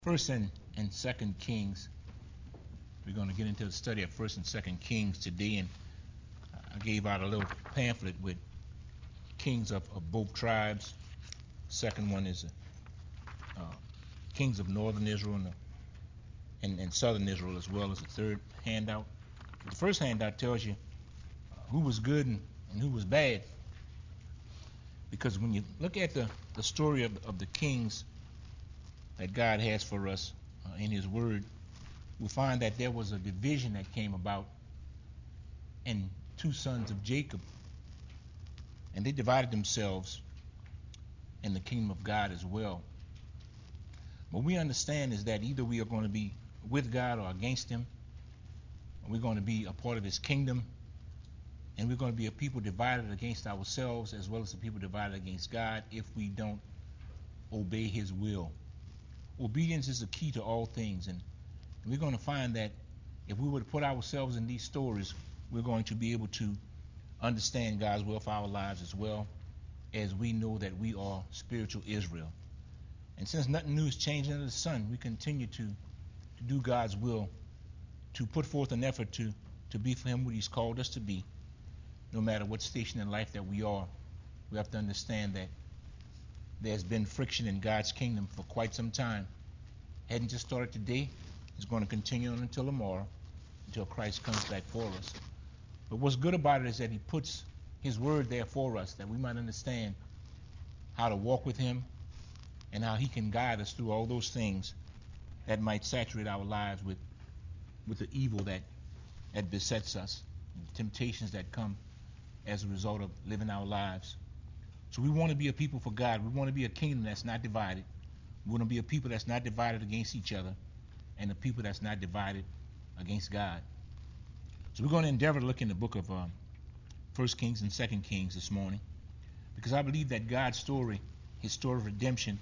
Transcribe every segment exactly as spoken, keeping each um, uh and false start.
First and, and Second Kings. We're going to get into the study of First and Second Kings today, and I gave out a little pamphlet with kings of, of both tribes. Second one is uh, kings of northern Israel and, and, and southern Israel, as well as the third handout. The first handout tells you uh, who was good and, and who was bad, because when you look at the, the story of, of the kings that God has for us uh, in His Word, we find that there was a division that came about in two sons of Jacob, and they divided themselves in the kingdom of God as well. What we understand is that either we are going to be with God or against Him, and we're going to be a part of His kingdom, and we're going to be a people divided against ourselves as well as a people divided against God if we don't obey His will. Obedience is the key to all things, and we're going to find that if we were to put ourselves in these stories, we're going to be able to understand God's will for our lives as well, as we know that we are spiritual Israel. And since nothing new is changing under the sun, we continue to, to do God's will, to put forth an effort to, to be for Him what He's called us to be, no matter what station in life that we are. We have to understand that there's been friction in God's kingdom for quite some time. Hadn't just started today. It's going to continue on until tomorrow, until Christ comes back for us. But what's good about it is that He puts His Word there for us, that we might understand how to walk with Him and how He can guide us through all those things that might saturate our lives with, with the evil that, that besets us, the temptations that come as a result of living our lives. So we want to be a people for God. We want to be a kingdom that's not divided. We want to be a people that's not divided against each other, and a people that's not divided against God. So we're going to endeavor to look in the book of um, First Kings and Second Kings this morning, because I believe that God's story, His story of redemption,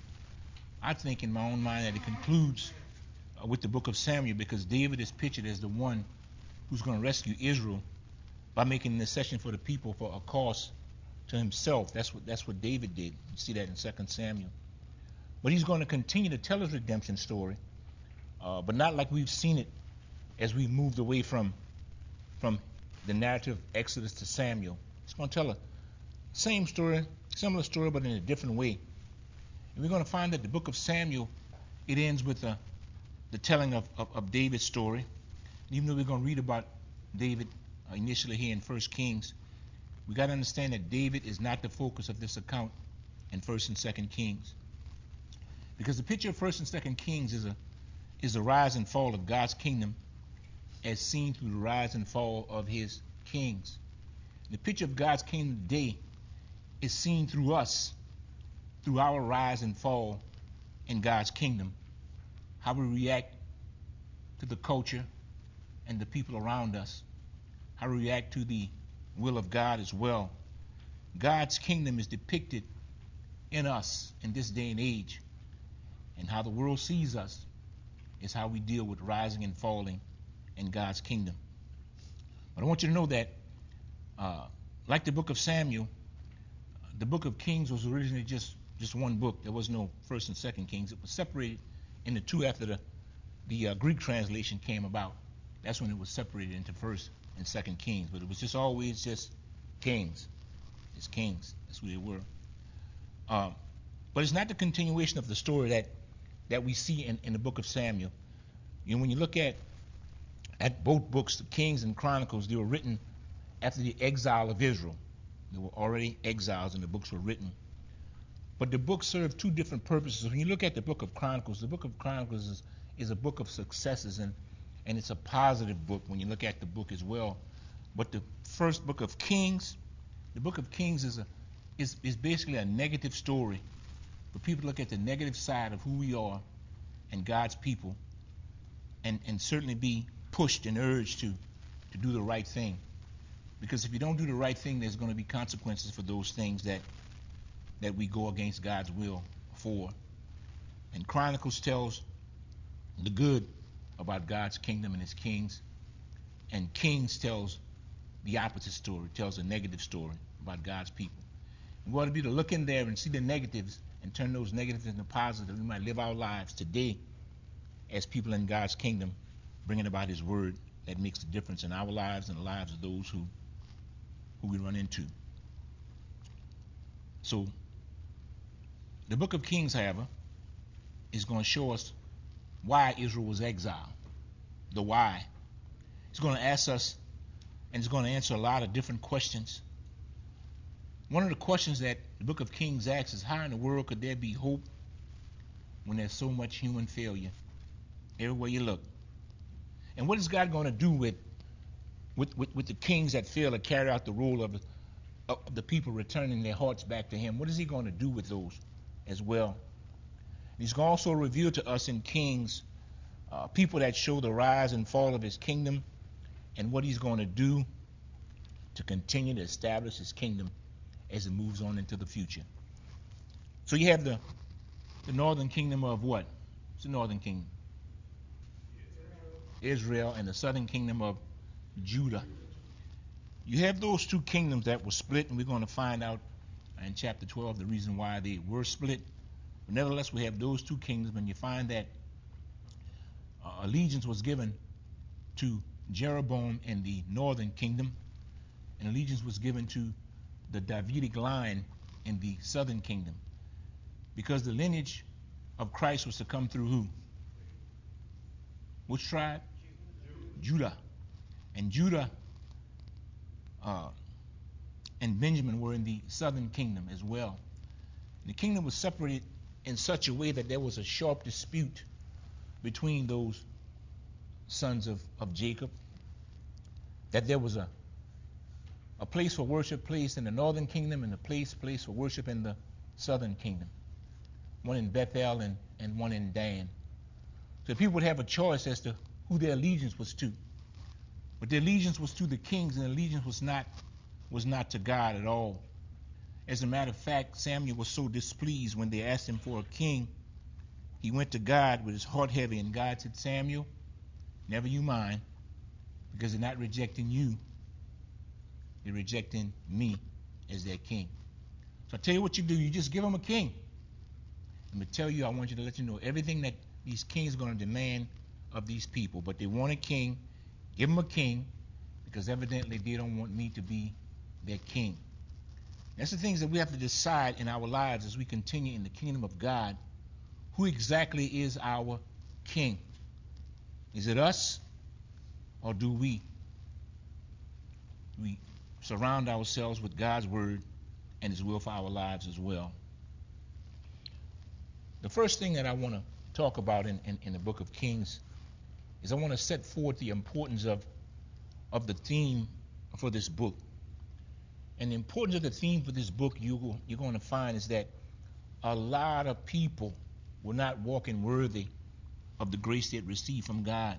I think in my own mind that it concludes uh, with the book of Samuel, because David is pictured as the one who's going to rescue Israel by making intercession for the people for a cause to himself. That's what that's what David did. You see that in Second Samuel. But he's going to continue to tell his redemption story, uh, but not like we've seen it as we moved away from from the narrative of Exodus to Samuel. He's going to tell a same story, similar story, but in a different way. And we're going to find that the book of Samuel, it ends with the, the telling of, of, of David's story. And even though we're going to read about David uh, initially here in First Kings, we got to understand that David is not the focus of this account in First and Second Kings, because the picture of First and Second Kings is a is the rise and fall of God's kingdom, as seen through the rise and fall of His kings. The picture of God's kingdom today is seen through us, through our rise and fall in God's kingdom, how we react to the culture and the people around us, how we react to the will of God as well. God's kingdom is depicted in us in this day and age, and how the world sees us is how we deal with rising and falling in God's kingdom. But I want you to know that uh, like the book of Samuel, the book of Kings was originally just just one book. There was no First and Second Kings. It was separated into two after the the uh, Greek translation came about. That's when it was separated into First and Second Kings, but it was just always just kings. It's kings. That's who they were. Um, but it's not the continuation of the story that that we see in, in the book of Samuel. You know, when you look at at both books, the Kings and Chronicles, they were written after the exile of Israel. They were already exiles, and the books were written. But the books serve two different purposes. When you look at the book of Chronicles, the book of Chronicles is, is a book of successes, and and it's a positive book when you look at the book as well. But the first book of Kings, the book of Kings is a is, is basically a negative story for people to look at the negative side of who we are and God's people, and, and certainly be pushed and urged to, to do the right thing. Because if you don't do the right thing, there's going to be consequences for those things that that we go against God's will for. And Chronicles tells the good about God's kingdom and His kings, and Kings tells the opposite story, tells a negative story about God's people. And we ought to be to look in there and see the negatives and turn those negatives into positive. We might live our lives today as people in God's kingdom, bringing about his word that makes a difference in our lives and the lives of those who, who we run into. So the book of Kings, however, is going to show us why Israel was exiled, the why. It's going to ask us, and it's going to answer a lot of different questions. One of the questions that the book of Kings asks is, how in the world could there be hope when there's so much human failure everywhere you look? And what is God going to do with, with, with, with the kings that fail to carry out the role of, of the people returning their hearts back to him? What is he going to do with those as well? He's going to also reveal to us in Kings uh, people that show the rise and fall of his kingdom and what he's going to do to continue to establish his kingdom as it moves on into the future. So you have the, the northern kingdom of what? It's the northern kingdom. Israel, and the southern kingdom of Judah. You have those two kingdoms that were split, and we're going to find out in chapter twelve the reason why they were split. But nevertheless, we have those two kingdoms, and you find that uh, allegiance was given to Jeroboam in the northern kingdom, and allegiance was given to the Davidic line in the southern kingdom, because the lineage of Christ was to come through who? Which tribe? Judah. And Judah uh, and Benjamin were in the southern kingdom as well. The kingdom was separated in such a way that there was a sharp dispute between those sons of, of Jacob, that there was a a place for worship placed in the northern kingdom and a place place for worship in the southern kingdom, one in Bethel and, and one in Dan. So people would have a choice as to who their allegiance was to. But their allegiance was to the kings, and allegiance was not was not to God at all. As a matter of fact, Samuel was so displeased when they asked him for a king. He went to God with his heart heavy, and God said, Samuel, never you mind, because they're not rejecting you. They're rejecting me as their king. So I tell you what you do. You just give them a king. I'm going to tell you, I want you to let you know everything that these kings are going to demand of these people. But they want a king. Give them a king, because evidently they don't want me to be their king. That's the things that we have to decide in our lives as we continue in the kingdom of God. Who exactly is our king? Is it us, or do we? We surround ourselves with God's word and his will for our lives as well. The first thing that I want to talk about in, in, in the book of Kings is I want to set forth the importance of, of the theme for this book. And the importance of the theme for this book you, you're going to find is that a lot of people were not walking worthy of the grace they had received from God.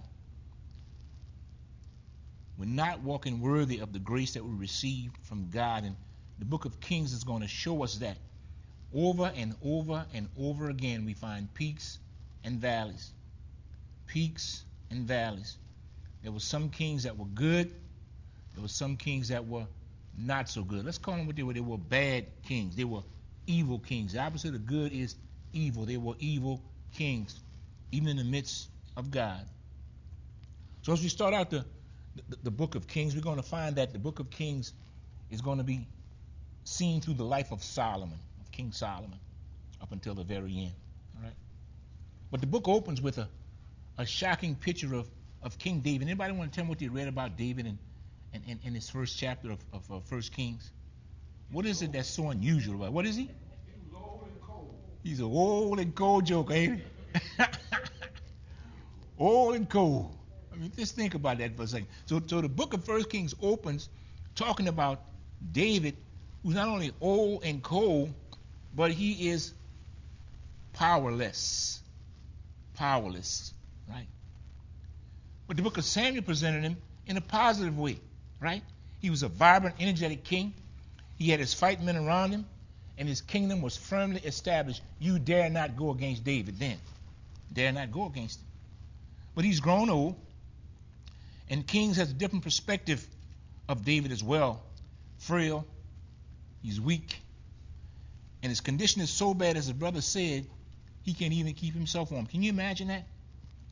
We're not walking worthy of the grace that we received from God. And the book of Kings is going to show us that. Over and over and over again, we find peaks and valleys. Peaks and valleys. There were some kings that were good. There were some kings that were not so good. Let's call them what they were. They were bad kings. They were evil kings. The opposite of good is evil. They were evil kings, even in the midst of God. So as we start out the The, the book of Kings, we're going to find that the book of Kings is going to be seen through the life of Solomon, of King Solomon, up until the very end. All right. But the book opens with a, a shocking picture of, of King David. Anybody want to tell me what they read about David in, in, in, in his first chapter of, of uh, First Kings? What is it that's so unusual about it? What is he? He was old and cold. He's an old and cold joker, ain't he? Old and cold. I mean, just think about that for a second. So, so the book of First Kings opens talking about David, who's not only old and cold, but he is powerless. Powerless, right? But the book of Samuel presented him in a positive way, right? He was a vibrant, energetic king. He had his fight men around him, and his kingdom was firmly established. You dare not go against David then. Dare not go against him. But he's grown old. And Kings has a different perspective of David as well. Frail, he's weak, and his condition is so bad, as his brother said, he can't even keep himself warm. Can you imagine that?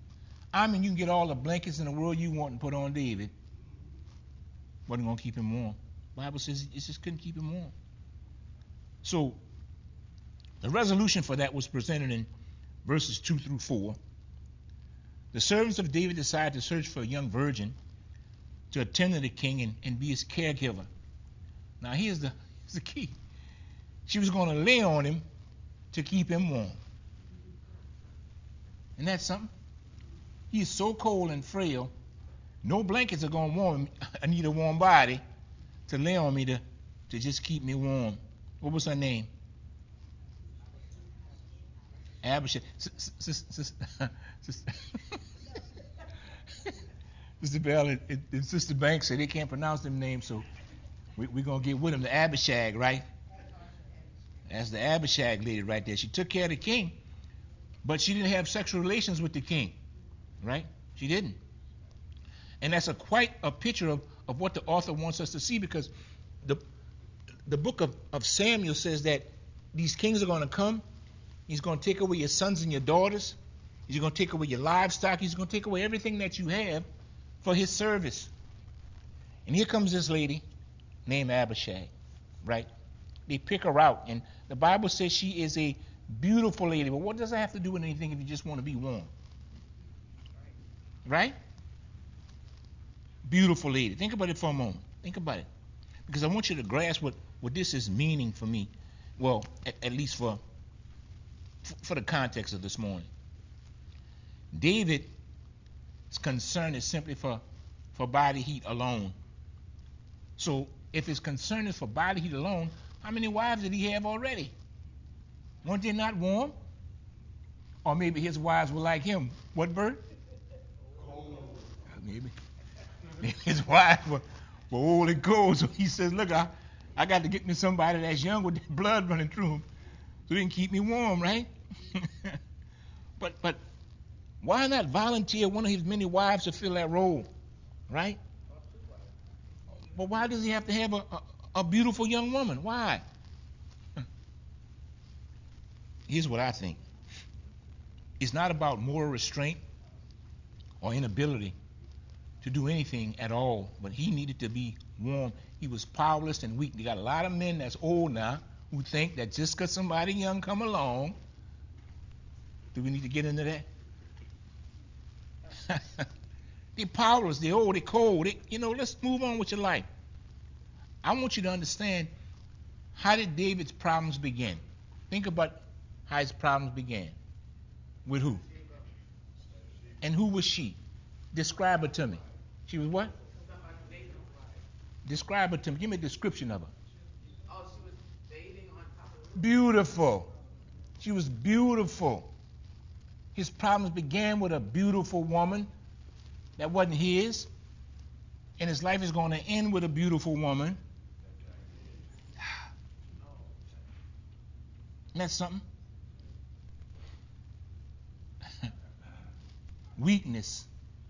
I mean, you can get all the blankets in the world you want and put on David. Wasn't going to keep him warm. The Bible says it just couldn't keep him warm. So the resolution for that was presented in verses two through four. The servants of David decided to search for a young virgin to attend to the king and, and be his caregiver. Now here's the, here's the key. She was going to lay on him to keep him warm. Isn't that something? He is so cold and frail, no blankets are going to warm him. I need a warm body to lay on me to, to just keep me warm. What was her name? Abishai. Sister Bell and, and Sister Banks said they can't pronounce them names, so we, we're going to get with them. The Abishag, right? That's the Abishag lady right there. She took care of the king, but she didn't have sexual relations with the king, right? She didn't. And that's a quite a picture of, of what the author wants us to see, because the the book of, of Samuel says that these kings are going to come. He's going to take away your sons and your daughters. He's going to take away your livestock. He's going to take away everything that you have for his service. And here comes this lady named Abishag, right? They pick her out, and the Bible says she is a beautiful lady. But what does that have to do with anything if you just want to be warm? Right? Beautiful lady. Think about it for a moment. Think about it. Because I want you to grasp what, what this is meaning for me. Well, at, at least for, for the context of this morning. David's concern is simply for, for body heat alone. So if his concern is for body heat alone, how many wives did he have already? Weren't they not warm? Or maybe his wives were like him. What, Bert? Maybe. Maybe his wives were, were old and cold. So he says, look, I, I got to get me somebody that's young with blood running through him so they can keep me warm, right? but but why not volunteer one of his many wives to fill that role, right? But why does he have to have a, a, a beautiful young woman? Why? Here's what I think. It's not about moral restraint or inability to do anything at all, but he needed to be warm. He was powerless and weak. You got a lot of men that's old now who think that just because somebody young come along, do we need to get into that? They're powerless, they're old, they're cold. They, you know, let's move on with your life. I want you to understand, how did David's problems begin? Think about how his problems began. With who? And who was she? Describe her to me. She was what? Describe her to me. Give me a description of her. Oh, she was bathing on top of the... Beautiful. She was beautiful. His problems began with a beautiful woman that wasn't his. And his life is going to end with a beautiful woman. Isn't that something? Weakness.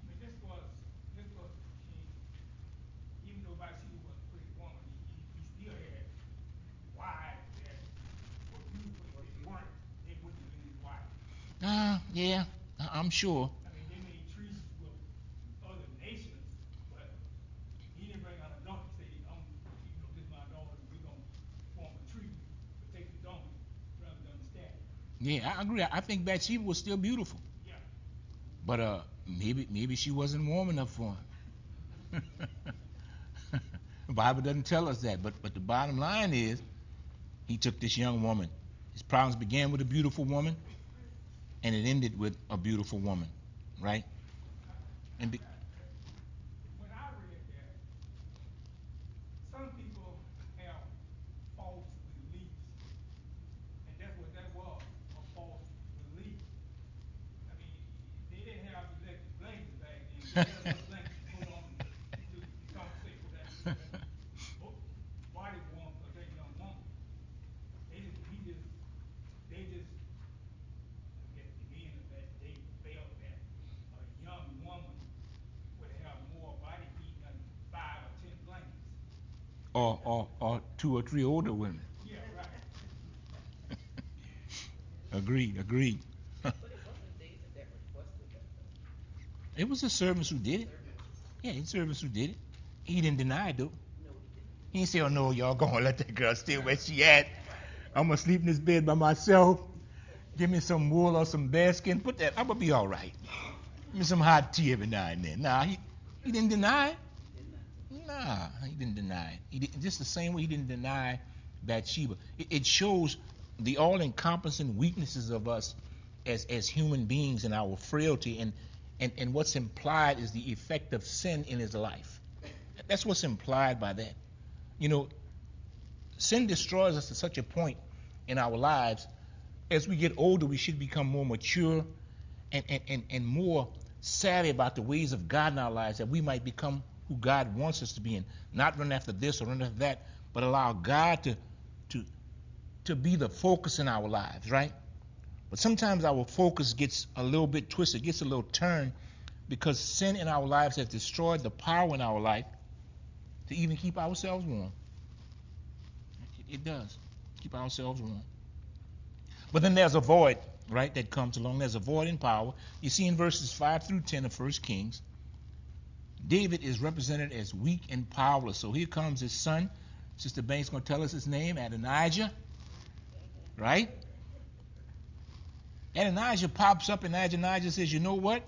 Ah, uh, yeah, I'm sure. I mean, they made treaties with other nations, but he didn't bring out a donkey and say, I'm, you know, this is my daughter, we're going to form a treaty, but take the donkey rather than the stag. Yeah, I agree. I think Bathsheba was still beautiful. Yeah. But uh, maybe maybe she wasn't warm enough for him. The Bible doesn't tell us that, but but the bottom line is, he took this young woman. His problems began with a beautiful woman, and it ended with a beautiful woman, right? And be- when I read that, some people have false beliefs, and that's what that was, a false belief. I mean, they didn't have electric blankets back then. They had enough blankets to put on to compensate for that, that body warmth of that young woman. They just, he just, they just, I guess the men of that day felt that a young woman would have more body heat than five or ten blankets. or, or or two or three older women. Yeah, right. Agreed, agreed. But it wasn't David that requested that, though. It was the servants who did it. Yeah, the servants who did it. He didn't deny it, though. He didn't say, oh, no, y'all going to let that girl stay where she at. I'm going to sleep in this bed by myself. Give me some wool or some bearskin. Put that. I'm going to be all right. Give me some hot tea every now and then. Nah, he, he didn't deny it. Nah, he didn't deny it. He did, just the same way he didn't deny Bathsheba. It, it shows the all-encompassing weaknesses of us as, as human beings and our frailty. And, and, and what's implied is the effect of sin in his life. That's what's implied by that. You know, sin destroys us to such a point in our lives. As we get older, we should become more mature and, and, and, and more savvy about the ways of God in our lives, that we might become who God wants us to be, and not run after this or run after that, but allow God to, to, to be the focus in our lives, right? But sometimes our focus gets a little bit twisted, gets a little turned, because sin in our lives has destroyed the power in our life to even keep ourselves warm. It, it does. Keep ourselves warm. But then there's a void, right, that comes along. There's a void in power. You see in verses five through ten of First Kings, David is represented as weak and powerless. So here comes his son. Sister Banks going to tell us his name, Adonijah, right? Adonijah pops up, and Adonijah says, you know what?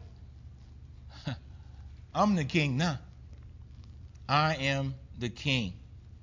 I'm the king now. I am the king.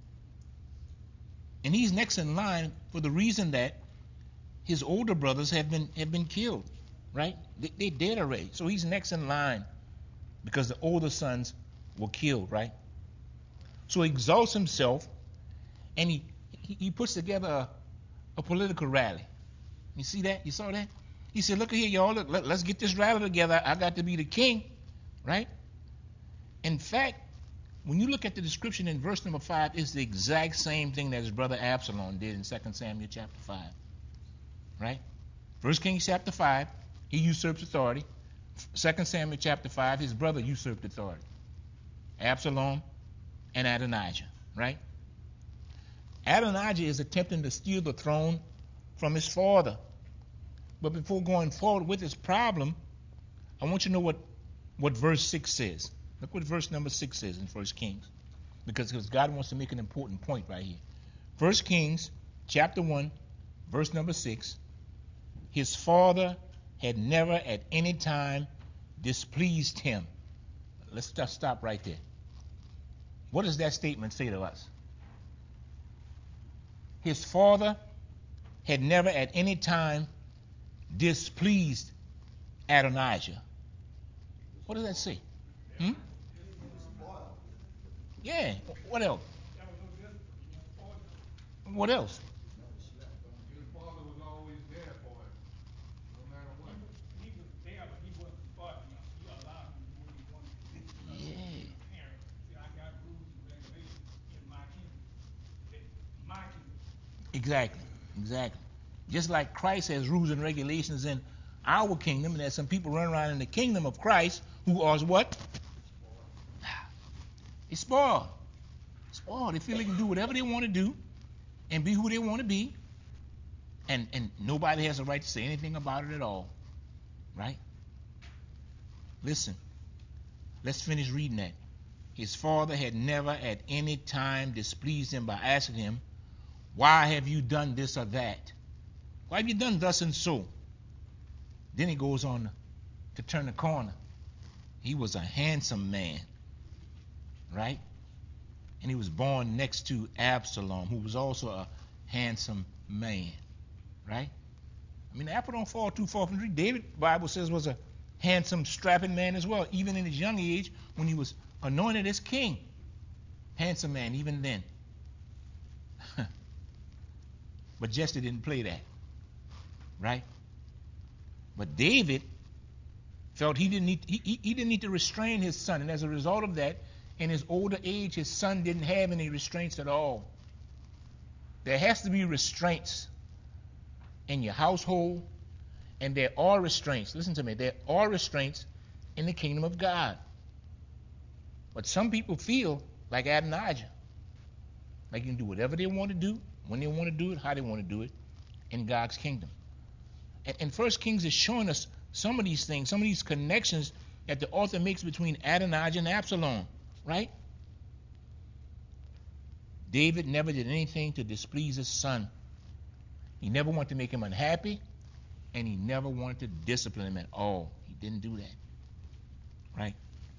And he's next in line for the reason that his older brothers have been have been killed, right? They, they're dead already. So he's next in line because the older sons were killed, right? So he exalts himself, and he, he, he puts together a, a political rally. You see that? You saw that? He said, look here, y'all. Look, let, let's get this rally together. I got to be the king, right? In fact, when you look at the description in verse number five, it's the exact same thing that his brother Absalom did in Second Samuel chapter five. Right? First Kings chapter five, he usurps authority. Second Samuel chapter five, his brother usurped authority. Absalom and Adonijah. Right? Adonijah is attempting to steal the throne from his father. But before going forward with this problem, I want you to know what, what verse six says. Look what verse number six says in First Kings. Because, because God wants to make an important point right here. First Kings chapter one, verse number six. His father had never at any time displeased him. Let's just stop right there. What does that statement say to us? His father had never at any time displeased Adonijah. What does that say? Hmm? Yeah. What else? What else? His father was always there for him, no matter what. He was there, but he wasn't smart enough. He allowed him to do what he wanted to do. Yeah. Parents, see, I got rules and regulations in my kingdom. It's my kingdom. Exactly. Exactly. Just like Christ has rules and regulations in our kingdom, and there's some people running around in the kingdom of Christ who are what? It's spoiled. Spoiled. They feel they can do whatever they want to do and be who they want to be, and and nobody has a right to say anything about it at all, right? Listen, let's finish reading that. His father had never at any time displeased him by asking him, why have you done this or that? Why have you done thus and so? Then he goes on to turn the corner. He was a handsome man, right? And he was born next to Absalom, who was also a handsome man, right? I mean, the apple don't fall too far from the tree. David, the Bible says, was a handsome, strapping man as well, even in his young age when he was anointed as king. Handsome man, even then. But Jesse didn't play that, right? But David felt he didn't need he, he, he didn't need to restrain his son, and as a result of that, in his older age, his son didn't have any restraints at all. There has to be restraints in your household, and there are restraints. Listen to me. There are restraints in the kingdom of God. But some people feel like Adonijah, like you can do whatever they want to do, when they want to do it, how they want to do it, in God's kingdom. And, and First Kings is showing us some of these things, some of these connections that the author makes between Adonijah and Absalom, right? David never did anything to displease his son. He never wanted to make him unhappy, and he never wanted to discipline him at all. He didn't do that, right?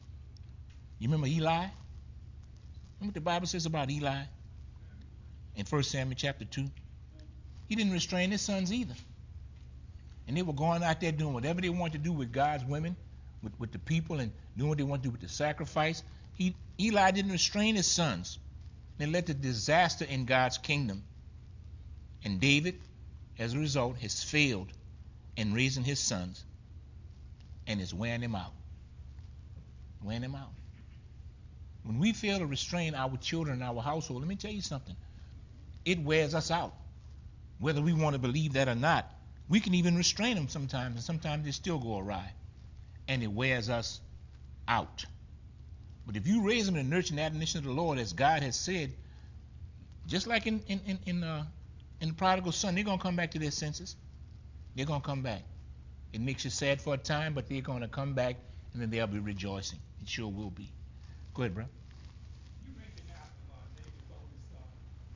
You remember Eli? Remember what the Bible says about Eli in First Samuel chapter two? He didn't restrain his sons either. And they were going out there doing whatever they wanted to do with God's women, with, with the people, and doing what they wanted to do with the sacrifice. He, Eli didn't restrain his sons. They led to disaster in God's kingdom. And David, as a result, has failed in raising his sons and is wearing them out. Wearing them out. When we fail to restrain our children in our household, let me tell you something. It wears us out. Whether we want to believe that or not, we can even restrain them sometimes, and sometimes they still go awry. And it wears us out. But if you raise them in the nurture and admonition of the Lord, as God has said, just like in in in in, uh, in the prodigal son, they're gonna come back to their senses. They're gonna come back. It makes you sad for a time, but they're gonna come back, and then they'll be rejoicing. It sure will be. Go ahead, bro. You mentioned Absalom, David's oldest son,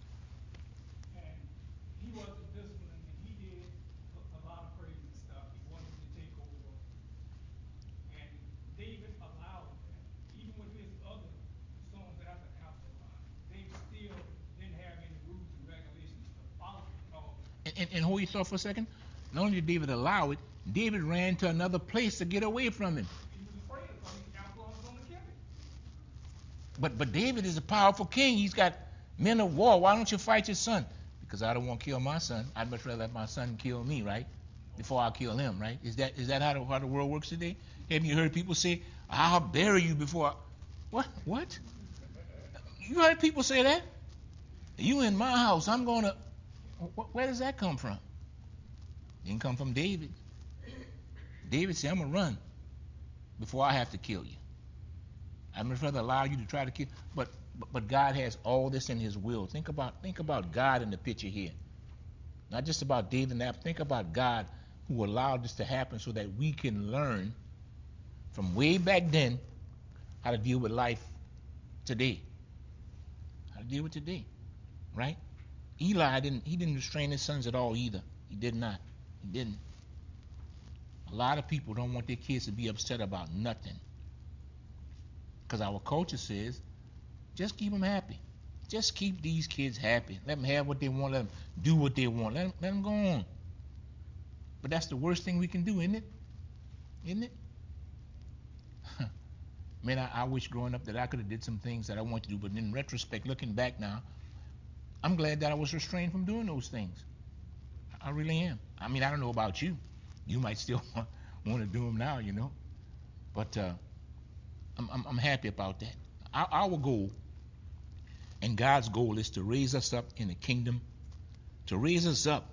and he wasn't disciplined, and he did a, a lot of crazy stuff. He wanted to take over, and David allowed that. Even with his other sons after Absalom, David still didn't have any rules and regulations to follow because And, and, and hold your thought for a second. Not only did David allow it, David ran to another place to get away from him. he was afraid of something. Absalom was going to kill him. But but David is a powerful king. He's got men of war. Why don't you fight your son? Because I don't want to kill my son. I'd much rather let my son kill me, right? Before I kill him, right? Is that is that how the, how the world works today? Have you heard people say, I'll bury you before I... What? What? You heard people say that? You in my house, I'm going to... Where does that come from? Didn't come from David. David said, I'm going to run before I have to kill you. I'd much rather allow you to try to kill... But, but but God has all this in his will. Think about think about God in the picture here. Not just about David and Absalom. Think about God who allowed this to happen so that we can learn from way back then how to deal with life today. How to deal with today. Right? Eli didn't he didn't restrain his sons at all either. He did not. He didn't. A lot of people don't want their kids to be upset about nothing. Because our culture says, just keep them happy. Just keep these kids happy. Let them have what they want. Let them do what they want. Let them, let them go on. But that's the worst thing we can do, isn't it? Isn't it? Man, I, I wish growing up that I could have did some things that I wanted to do. But in retrospect, looking back now, I'm glad that I was restrained from doing those things. I really am. I mean, I don't know about you. You might still want, want to do them now, you know. But uh, I'm, I'm, I'm happy about that. Our, our goal and God's goal is to raise us up in the kingdom, to raise us up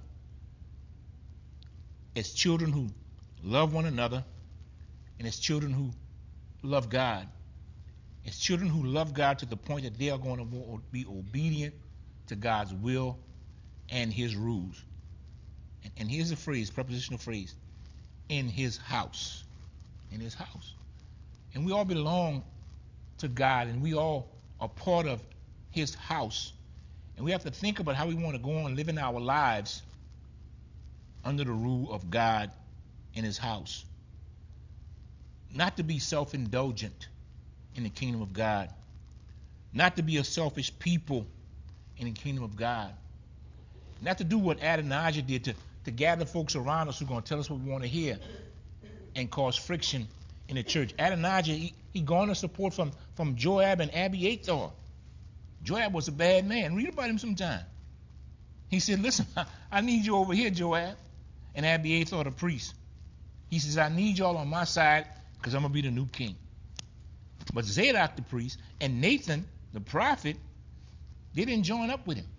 as children who love one another and as children who love God. As children who love God to the point that they are going to be obedient to God's will and his rules. And, and here's the phrase, prepositional phrase, in his house. In his house. And we all belong to God, and we all are part of his house. And we have to think about how we want to go on living our lives under the rule of God in his house. Not to be self-indulgent in the kingdom of God. Not to be a selfish people in the kingdom of God. Not to do what Adonijah did, to, to gather folks around us who are going to tell us what we want to hear and cause friction in the church. Adonijah, he, he garnered support from, from Joab and Abiathar. Joab was a bad man. Read about him sometime. He said, listen, I, I need you over here, Joab. And Abiathar, the priest. He says, I need y'all on my side because I'm going to be the new king. But Zadok, the priest, and Nathan, the prophet, they didn't join up with him.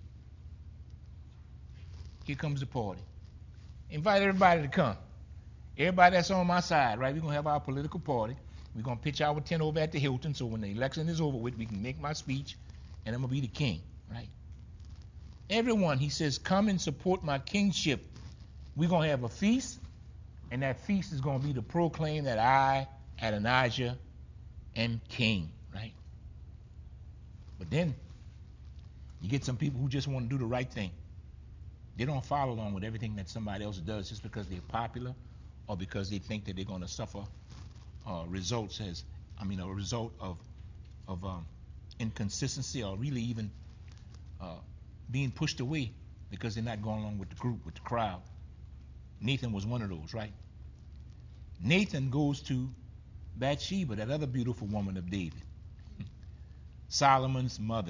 Here comes the party. Invite everybody to come. Everybody that's on my side, right? We're going to have our political party. We're going to pitch our tent over at the Hilton so when the election is over with, we can make my speech and I'm going to be the king, right? Everyone, he says, come and support my kingship. We're going to have a feast, and that feast is going to be to proclaim that I Adonijah and king, right? But then you get some people who just want to do the right thing. They don't follow along with everything that somebody else does just because they're popular or because they think that they're going to suffer uh, results as, I mean, a result of of um, inconsistency or really even uh, being pushed away because they're not going along with the group, with the crowd. Nathan was one of those, right? Nathan goes to Bathsheba, that other beautiful woman of David, Solomon's mother.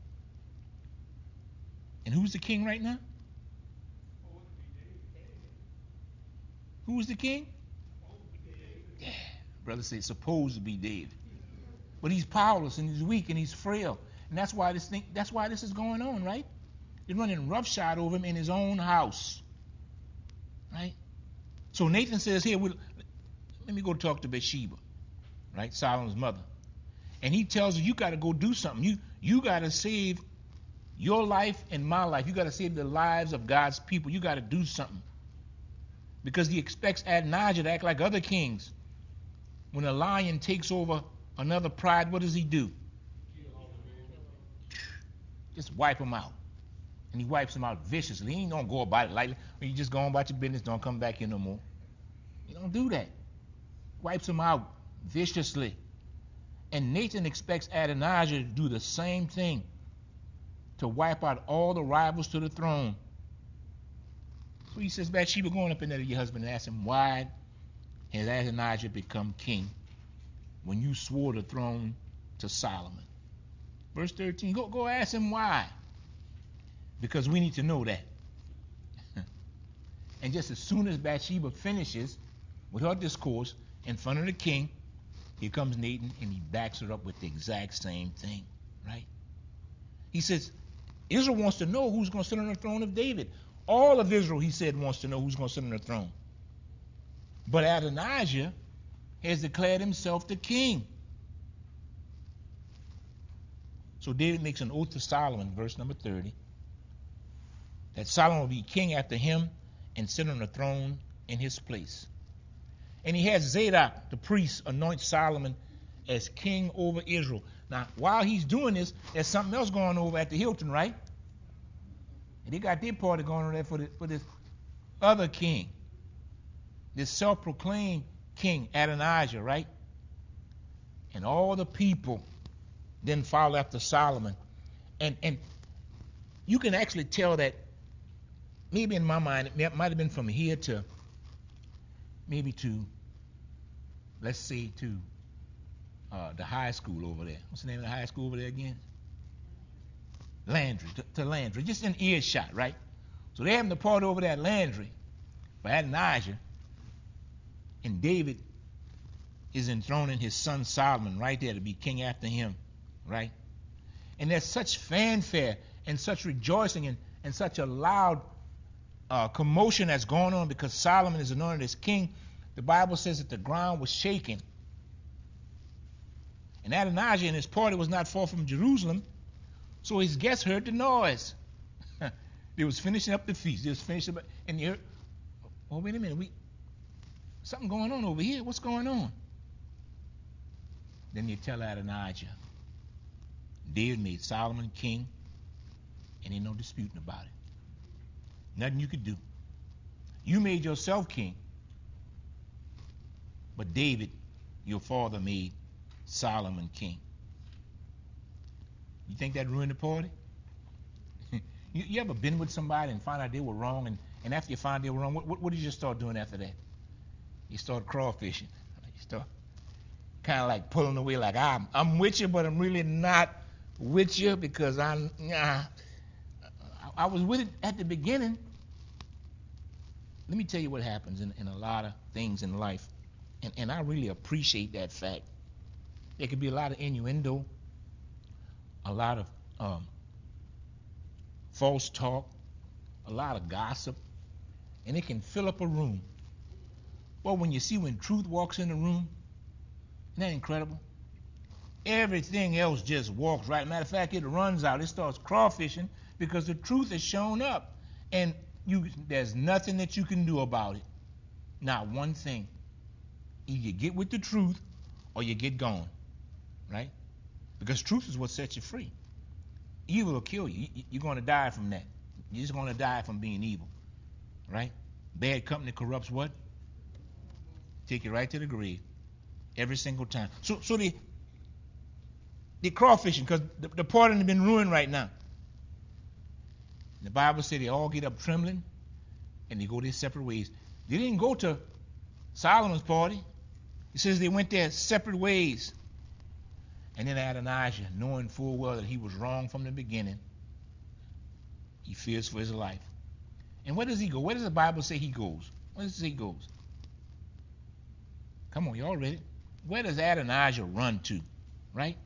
And who's the king right now? Who's the king? Yeah, brother said supposed to be David. But he's powerless and he's weak and he's frail. And that's why this thing that's why this is going on, right? They're running roughshod over him in his own house. Right? So Nathan says, here, we'll, let me go talk to Bathsheba, right? Solomon's mother. And he tells her, you got to go do something. You you got to save your life and my life. You got to save the lives of God's people. You got to do something. Because he expects Adonijah to act like other kings. When a lion takes over another pride, what does he do? Just wipe him out. And he wipes him out viciously. He ain't going to go about it lightly. You just go on about your business, don't come back here no more. You don't do that. Wipes him out viciously. And Nathan expects Adonijah to do the same thing, to wipe out all the rivals to the throne. So he says, Bathsheba, going up in there to your husband and ask him, why has Adonijah become king when you swore the throne to Solomon? Verse thirteen, go, go ask him why. Because we need to know that. And just as soon as Bathsheba finishes with her discourse in front of the king, here comes Nathan and he backs her up with the exact same thing, right? He says, Israel wants to know who's going to sit on the throne of David. All of Israel, he said, wants to know who's going to sit on the throne. But Adonijah has declared himself the king. So David makes an oath to Solomon, verse number thirty, that Solomon will be king after him and sit on the throne in his place. And he has Zadok, the priest, anoint Solomon as king over Israel. Now, while he's doing this, there's something else going on over at the Hilton, right? And they got their party going on there for, the, for this other king, this self-proclaimed king, Adonijah, right? And all the people then follow after Solomon. And, and you can actually tell that, maybe in my mind, it might have been from here to, maybe to, let's say to uh, the high school over there. What's the name of the high school over there again? Landry, to, to Landry, just in earshot, right? So they're having the party over there at Landry for Adonijah, and David is enthroning his son Solomon right there to be king after him, right? And there's such fanfare and such rejoicing and, and such a loud uh, commotion that's going on because Solomon is anointed as king. The Bible says that the ground was shaking. And Adonijah and his party was not far from Jerusalem, so his guests heard the noise. They was finishing up the feast. They was finishing up, and they heard, oh, wait a minute, we something going on over here. What's going on? Then you tell Adonijah, David made Solomon king, and ain't no disputing about it. Nothing you could do. You made yourself king, but David, your father, made Solomon king. You think that ruined the party? you, you ever been with somebody and find out they were wrong, and, and after you find they were wrong, what, what, what did you start doing after that? You start crawfishing. You start kind of like pulling away, like I'm I'm with you, but I'm really not with you because I'm nah. I, I was with it at the beginning. Let me tell you what happens in, in a lot of things in life, and, and I really appreciate that fact. There could be a lot of innuendo, a lot of um, false talk, a lot of gossip, and it can fill up a room. Well, when you see when truth walks in the room, isn't that incredible? Everything else just walks right. Matter of fact, it runs out. It starts crawfishing because the truth has shown up. And you, there's nothing that you can do about it. Not one thing. Either you get with the truth or you get gone, right? Because truth is what sets you free. Evil will kill you. You're going to die from that. You're just going to die from being evil, right? Bad company corrupts what? Take you right to the grave every single time. So, so the the crawfishing, because the, the party has been ruined right now. The Bible said they all get up trembling and they go their separate ways. They didn't go to Solomon's party. It says they went their separate ways. And then Adonijah, knowing full well that he was wrong from the beginning, he fears for his life. And where does he go? Where does the Bible say he goes? Where does it say he goes? Come on, y'all ready? Where does Adonijah run to? Right?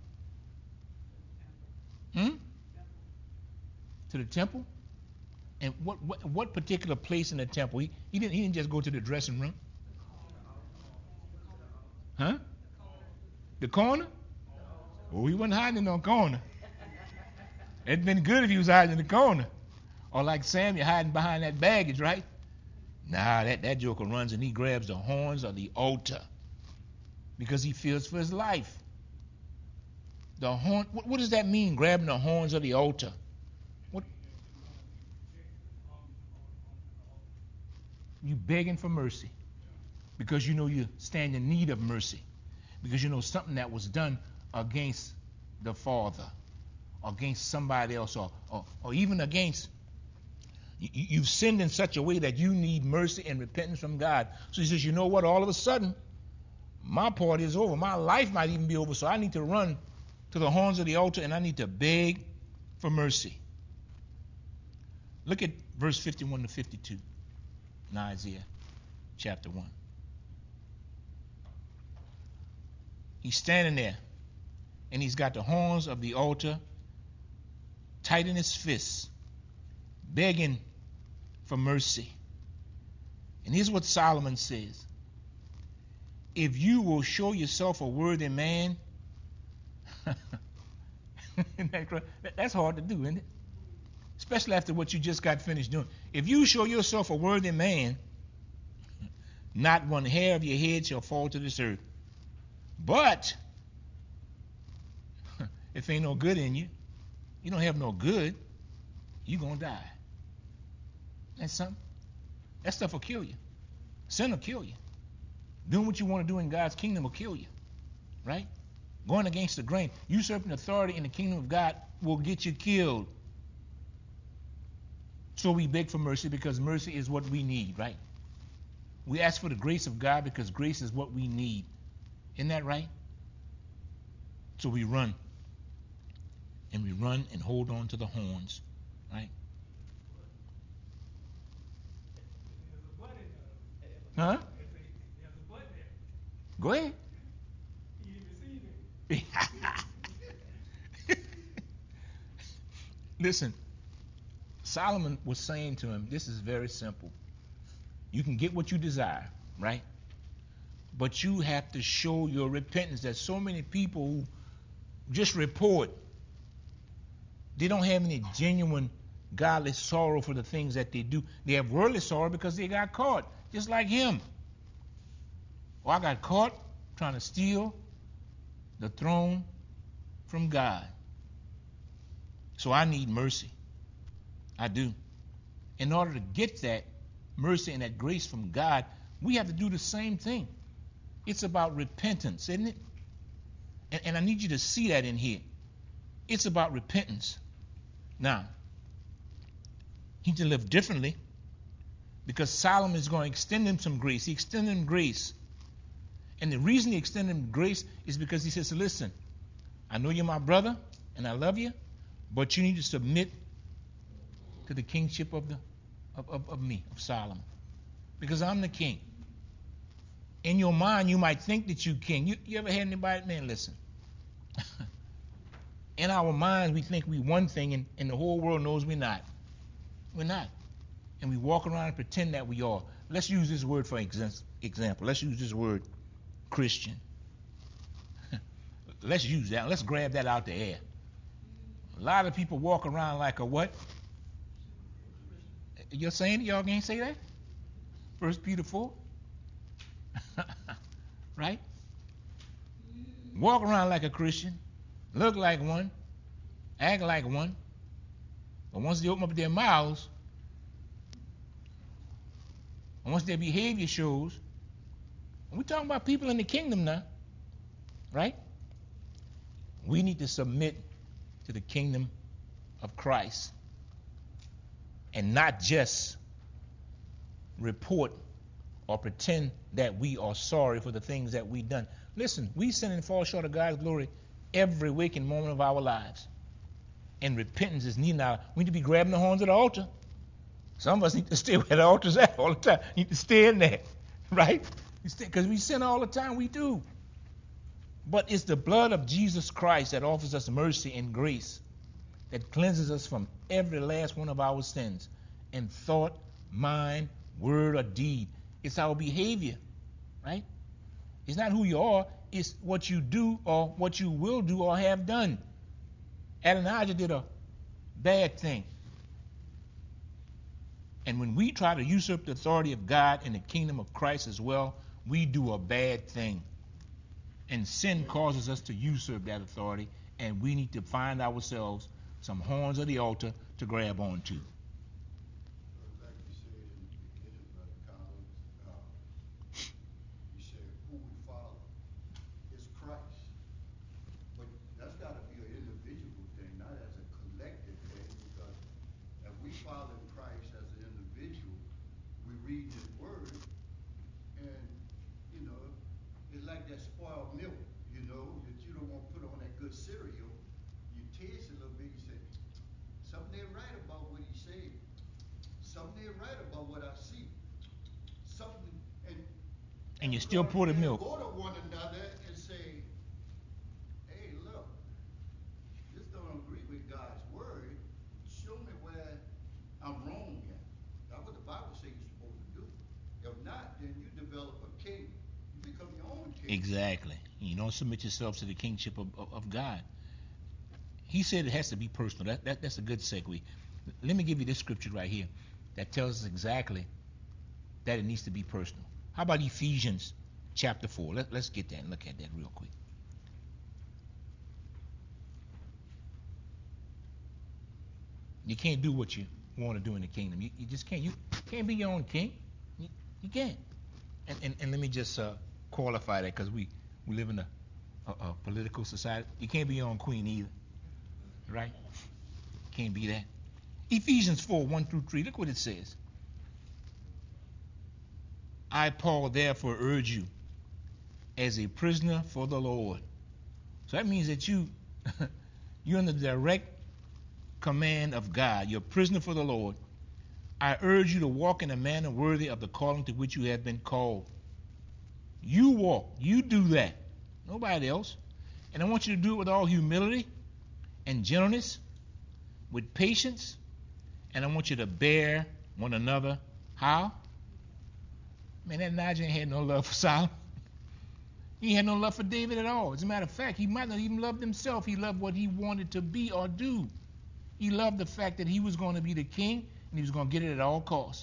Hmm? To the temple? And what, what what particular place in the temple? He, he didn't he didn't just go to the dressing room. Huh? The corner? Oh, he wasn't hiding in no corner. It'd been good if he was hiding in the corner. Or like Samuel hiding behind that baggage, right? Nah, that, that joker runs and he grabs the horns of the altar because he fears for his life. The horn. What, what does that mean, grabbing the horns of the altar? What? You begging for mercy because you know you stand in need of mercy, because you know something that was done against the Father, against somebody else, or, or, or even against, you, you've sinned in such a way that you need mercy and repentance from God. So he says, you know what, all of a sudden, my party is over. My life might even be over, so I need to run to the horns of the altar and I need to beg for mercy. Look at verse fifty-one to fifty-two in Isaiah chapter one. He's standing there, and he's got the horns of the altar tight in his fists, begging for mercy. And here's what Solomon says. If you will show yourself a worthy man, that's hard to do, isn't it? Especially after what you just got finished doing. If you show yourself a worthy man, not one hair of your head shall fall to this earth. But if ain't no good in you, you don't have no good, you're going to die. That's something. That stuff will kill you. Sin will kill you. Doing what you want to do in God's kingdom will kill you. Right? Going against the grain, usurping authority in the kingdom of God will get you killed. So we beg for mercy because mercy is what we need, right? We ask for the grace of God because grace is what we need. Isn't that right? So we run. And we run and hold on to the horns, right? There's a butt in there. Huh? There's a, there's a butt there. Go ahead. He didn't receive it. Listen, Solomon was saying to him, this is very simple. You can get what you desire, right? But you have to show your repentance. There's so many people who just report. They don't have any genuine godly sorrow for the things that they do. They have worldly sorrow because they got caught, just like him. Or I got caught trying to steal the throne from God. So I need mercy. I do. In order to get that mercy and that grace from God, we have to do the same thing. It's about repentance, isn't it? And, and I need you to see that in here. It's about repentance. Now, he need to live differently because Solomon is going to extend him some grace. He extended him grace. And the reason he extended him grace is because he says, listen, I know you're my brother and I love you, but you need to submit to the kingship of the of, of, of me, of Solomon. Because I'm the king. In your mind, you might think that you're king. You, you ever had anybody, man, listen. In our minds, we think we one thing, and, and the whole world knows we're not. We're not. And we walk around and pretend that we are. Let's use this word for example. Let's use this word, Christian. Let's use that. Let's grab that out the air. A lot of people walk around like a what? You're saying it? Y'all can't say that? First Peter four? Right? walk around like a Christian, look like one, act like one, but once they open up their mouths, and once their behavior shows, and we're talking about people in the kingdom now, right? We need to submit to the kingdom of Christ and not just report or pretend that we are sorry for the things that we've done. Listen, we sin and fall short of God's glory every waking moment of our lives. And repentance is needed now. We need to be grabbing the horns of the altar. Some of us need to stay where the altar's at all the time. You need to stay in there, right? Because we sin all the time. We do. But it's the blood of Jesus Christ that offers us mercy and grace, that cleanses us from every last one of our sins in thought, mind, word, or deed. It's our behavior, right? It's not who you are. It's what you do or what you will do or have done. Adonijah did a bad thing. And when we try to usurp the authority of God in the kingdom of Christ as well, we do a bad thing. And sin causes us to usurp that authority, and we need to find ourselves some horns of the altar to grab onto. Like you said in the beginning, Brother Collins, uh, you said who we follow is Christ. But that's got to be an individual thing, not as a collective thing, because if we follow Christ as an individual, we read his word, and, you know, it's like that spoiled milk, you know, that you don't want to put on that good cereal. You taste it a little bit, you say, something ain't right about what he said. Something ain't right about what I see. Something, and And you still pour the milk. Go to one another and say, hey, look, this don't agree with God's word. Show me where I'm wrong at. That's what the Bible says you're supposed to do. If not, then you develop a king. You become your own king. Exactly. You don't submit yourself to the kingship of, of, of God. He said it has to be personal. That, that That's a good segue. Let me give you this scripture right here that tells us exactly that it needs to be personal. How about Ephesians chapter four? Let, let's get that and look at that real quick. You can't do what you want to do in the kingdom. You, you just can't. You can't be your own king. You, you can't. And, and, and let me just uh, qualify that, because we, we live in a, a, a political society. You can't be your own queen either. Right? Can't be that. Ephesians four, one through three. Look what it says. I, Paul, therefore urge you, as a prisoner for the Lord. So that means that you, you're in the direct command of God. You're a prisoner for the Lord. I urge you to walk in a manner worthy of the calling to which you have been called. You walk. You do that. Nobody else. And I want you to do it with all humility and gentleness, with patience, and I want you to bear one another. How? Man, that Adonijah had no love for Solomon. He had no love for David at all. As a matter of fact, he might not even love himself. He loved what he wanted to be or do. He loved the fact that he was going to be the king, and he was going to get it at all costs.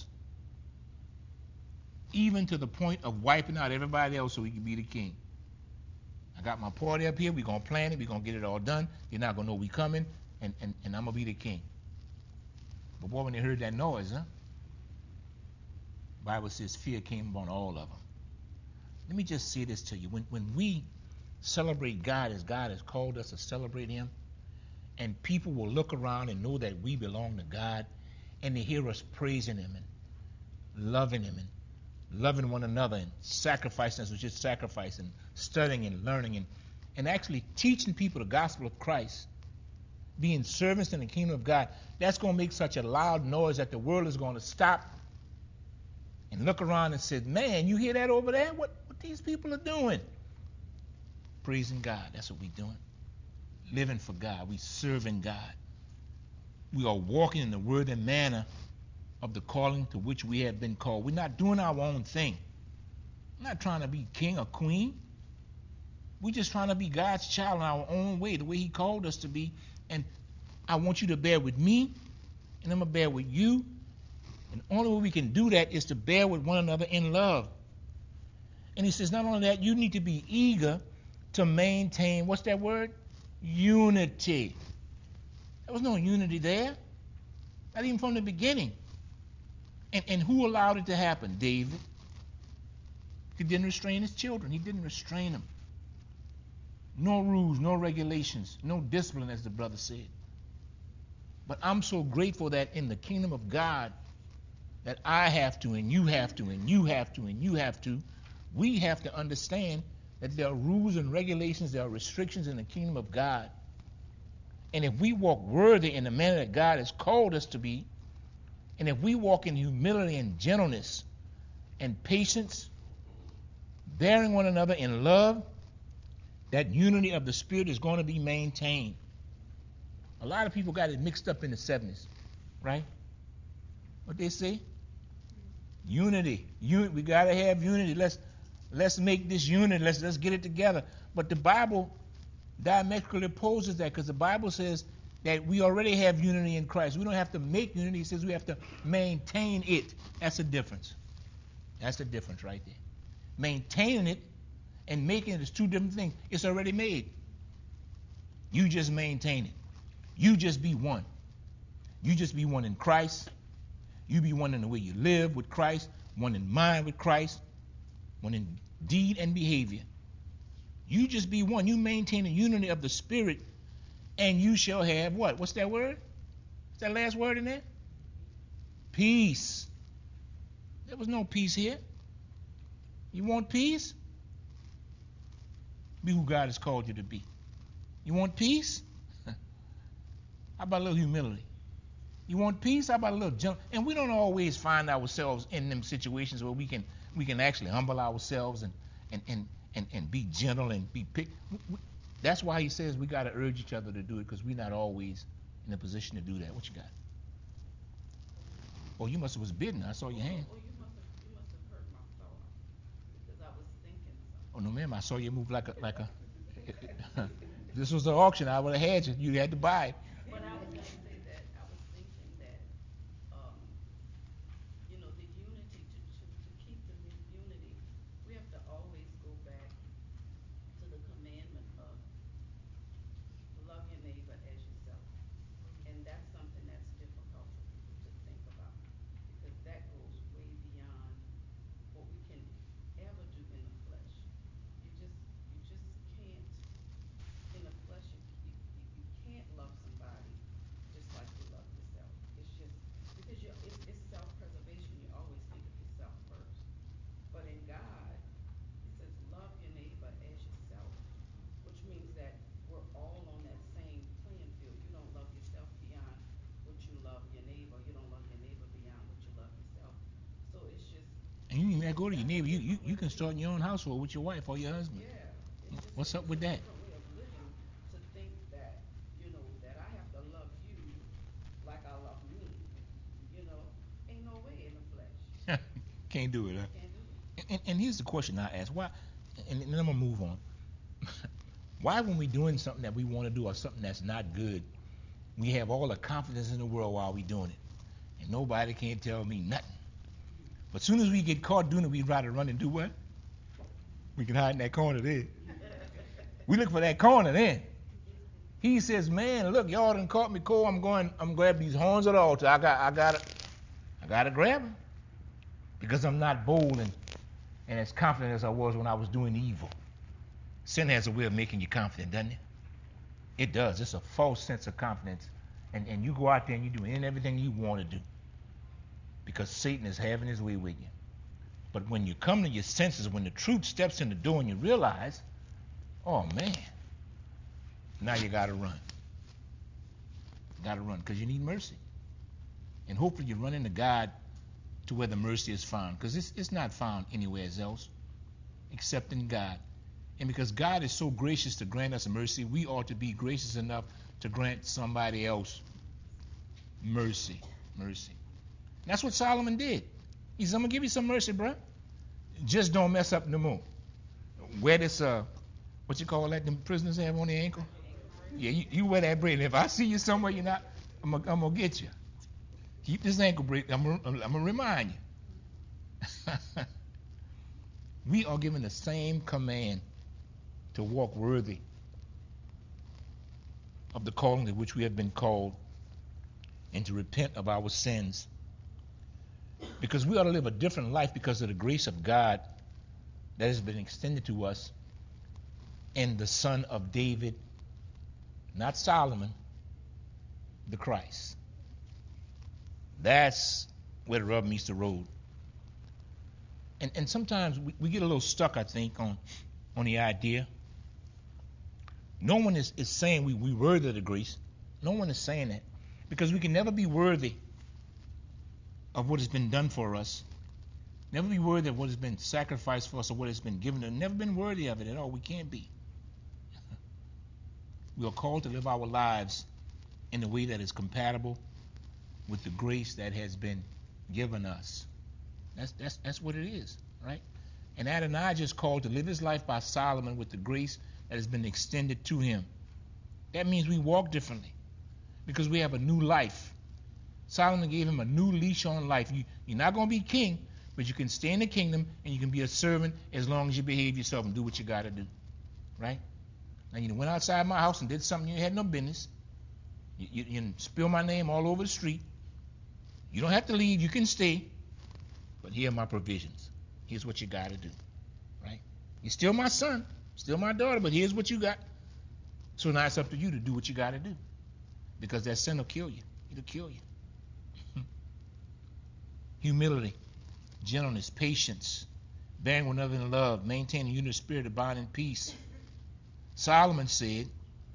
Even to the point of wiping out everybody else so he could be the king. I got my party up here. We're going to plan it. We're going to get it all done. You're not going to know we coming, and, and, and I'm going to be the king. But boy, when they heard that noise, huh? The Bible says fear came upon all of them. Let me just say this to you. When, when we celebrate God as God has called us to celebrate him, and people will look around and know that we belong to God, and they hear us praising him and loving him and loving one another and sacrificing as we should sacrifice and studying and learning and, and actually teaching people the gospel of Christ, being servants in the kingdom of God, that's going to make such a loud noise that the world is going to stop and look around and say, man, you hear that over there? What, what these people are doing? Praising God. That's what we're doing. Living for God. We serving God. We are walking in the word and manner of the calling to which we have been called. We're not doing our own thing. We're not trying to be king or queen. We're just trying to be God's child in our own way, the way he called us to be. And I want you to bear with me, and I'm going to bear with you. And the only way we can do that is to bear with one another in love. And he says, not only that, you need to be eager to maintain, what's that word? Unity. There was no unity there. Not even from the beginning. And, and who allowed it to happen? David. He didn't restrain his children. He didn't restrain them. No rules, no regulations, no discipline, as the brother said. But I'm so grateful that in the kingdom of God, that I have to, and you have to, and you have to, and you have to, we have to understand that there are rules and regulations, there are restrictions in the kingdom of God. And if we walk worthy in the manner that God has called us to be, and if we walk in humility and gentleness and patience, bearing one another in love, that unity of the Spirit is going to be maintained. A lot of people got it mixed up in the seventies, right? What they say? Unity. Un- we got to have unity. Let's let's make this unity. Let's let's get it together. But the Bible diametrically opposes that, because the Bible says that we already have unity in Christ. We don't have to make unity. It says we have to maintain it. That's the difference. That's the difference right there. Maintaining it and making it is two different things. It's already made. You just maintain it. You just be one. You just be one in Christ. You be one in the way you live with Christ, one in mind with Christ, one in deed and behavior. You just be one. You maintain the unity of the Spirit, and you shall have what? What's that word? Is that last word in there? Peace. There was no peace here. You want peace? Be who God has called you to be. You want peace? How about a little humility? You want peace? How about a little gentle? And we don't always find ourselves in them situations where we can we can actually humble ourselves and and and and, and be gentle and be pick. That's why he says we got to urge each other to do it, because we're not always in a position to do that. What you got? Oh, you must have was bidding. I saw your hand. Oh, you must have, you must have heard my thought, because I was thinking something. Oh no, ma'am. I saw you move like a like a. This was an auction. I would have had you. You had to buy it. But I was gonna say that, I was thinking that, um, you know, the unity, to, to, to keep the mu- unity, we have to always go back to the commandment of love your neighbor as yourself. And that's something that's difficult for people to think about, because that goes way beyond what we can ever do in the flesh. You just, you just can't, in the flesh, you, you, you you can't love somebody just like you love yourself. It's just, because you, it's, it's self-preservation. You always think of yourself first. But in God, it says love your neighbor as yourself, which means that we're all on that same playing field. You don't love yourself beyond what you love your neighbor. You don't love your neighbor beyond what you love yourself. So it's just, And you can go to your neighbor. You, you you can start in your own household with your wife or your husband. yeah. It's just, What's up it's with a that? different way of living, to think that, you know, that I have to love you like I love me. You know, ain't no way in the flesh. Can't do it, huh? Can't do it. And, and here's the question I ask: Why? And, and then I'm gonna move on. Why, when we're doing something that we want to do or something that's not good, we have all the confidence in the world while we're doing it, and nobody can tell me nothing? But as soon as we get caught doing it, we try to run and do what? We can hide in that corner there. We look for that corner then. He says, "Man, look, y'all done caught me cold. I'm going. I'm grabbing these horns of the altar. I got. I got to. I got to grab them, because I'm not bold and and as confident as I was when I was doing evil." Sin has a way of making you confident, doesn't it? It does. It's a false sense of confidence, and and you go out there and you do any and everything you want to do, because Satan is having his way with you. But when you come to your senses, when the truth steps in the door and you realize, oh man, now you got to run. Got to run, because you need mercy. And hopefully you run into God to where the mercy is found, because it's, it's not found anywhere else except in God. And because God is so gracious to grant us mercy, we ought to be gracious enough to grant somebody else mercy. Mercy. And that's what Solomon did. He said, I'm going to give you some mercy, bro. Just don't mess up no more. Wear this, uh, what you call that, them prisoners have on their ankle? Yeah, you, you wear that bracelet. If I see you somewhere you're not, I'm going I'm to get you. Keep this ankle bracelet. I'm going I'm to remind you. We are given the same command to walk worthy of the calling to which we have been called, and to repent of our sins. Because we ought to live a different life because of the grace of God that has been extended to us in the Son of David, not Solomon, the Christ. That's where the rubber meets the road. And and sometimes we, we get a little stuck, I think, on on the idea. No one is, is saying we, we worthy of the grace. No one is saying that. Because we can never be worthy of what has been done for us. Never be worthy of what has been sacrificed for us or what has been given. Never been worthy of it at all. We can't be. We are called to live our lives in a way that is compatible with the grace that has been given us. That's that's that's what it is, right? And Adonijah is called to live his life by Solomon with the grace that has been extended to him. That means we walk differently because we have a new life. Solomon gave him a new leash on life. You, you're not going to be king, but you can stay in the kingdom and you can be a servant as long as you behave yourself and do what you got to do, right? Now, you went outside my house and did something you had no business. You, you, you spill my name all over the street. You don't have to leave. You can stay. But here are my provisions. Here's what you got to do, right? You're still my son, still my daughter, but here's what you got. So now it's up to you to do what you got to do, because that sin will kill you. It'll kill you. Humility, gentleness, patience, bearing one another in love, maintaining unity of spirit, abiding in peace. Solomon said,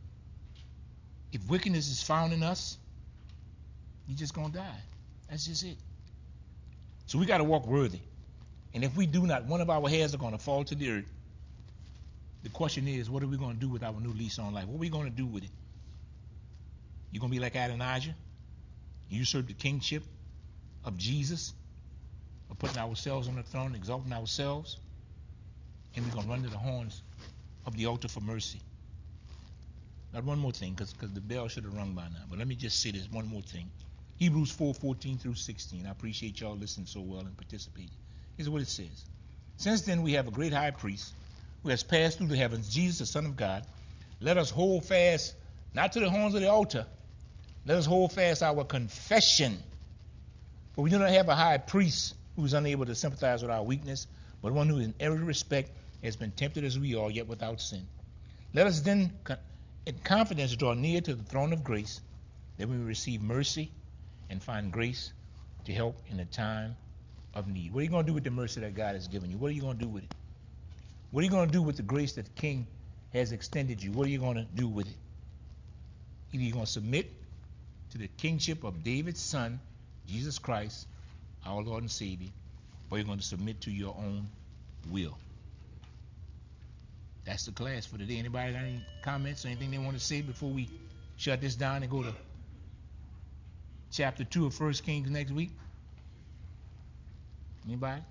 if wickedness is found in us, you're just going to die. That's just it. So we got to walk worthy. And if we do not, one of our hairs are going to fall to the earth. The question is, what are we going to do with our new lease on life? What are we going to do with it? You're going to be like Adonijah? Usurp the kingship of Jesus? Or putting ourselves on the throne, exalting ourselves? And we're going to run to the horns of the altar for mercy. Now, one more thing, because the bell should have rung by now. But let me just say this one more thing. Hebrews four, fourteen through sixteen. I appreciate y'all listening so well and participating. Here's what it says. Since then we have a great high priest who has passed through the heavens, Jesus, the Son of God. Let us hold fast, not to the horns of the altar. Let us hold fast our confession. For we do not have a high priest who is unable to sympathize with our weakness, but one who in every respect has been tempted as we are, yet without sin. Let us then in confidence draw near to the throne of grace, that we may receive mercy and find grace to help in the time of need. What are you going to do with the mercy that God has given you? What are you going to do with it? What are you going to do with the grace that the King has extended you? What are you going to do with it? Either you're going to submit to the kingship of David's son, Jesus Christ, our Lord and Savior, or you're going to submit to your own will. That's the class for today. Anybody got any comments or anything they want to say before we shut this down and go to chapter two of First Kings next week? Anybody?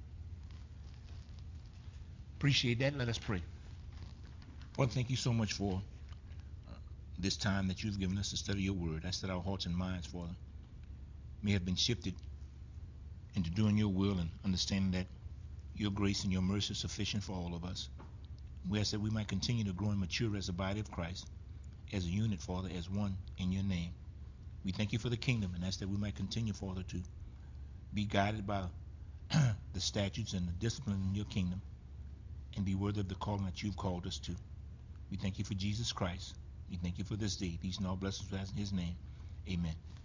Appreciate that. Let us pray. Lord, thank you so much for uh, this time that you've given us to study your word. I said our hearts and minds, Father, may have been shifted into doing your will and understanding that your grace and your mercy is sufficient for all of us. We ask that we might continue to grow and mature as a body of Christ, as a unit, Father, as one in your name. We thank you for the kingdom, and ask that we might continue, Father, to be guided by the statutes and the discipline in your kingdom, and be worthy of the calling that you've called us to. We thank you for Jesus Christ. We thank you for this day. These and all blessings in his name. Amen.